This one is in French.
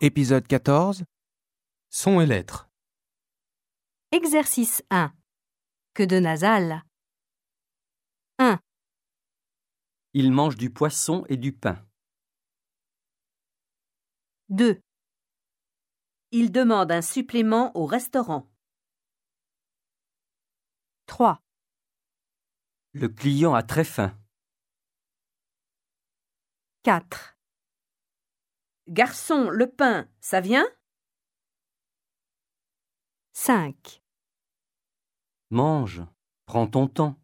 Épisode 14. Sons et lettres. Exercice 1. Que de nasal. 1, Il mange du poisson et du pain. 2, Il demande un supplément au restaurant. 3, Le client a très faim. 4, Garçon, le pain, ça vient? 5, Mange, prends ton temps.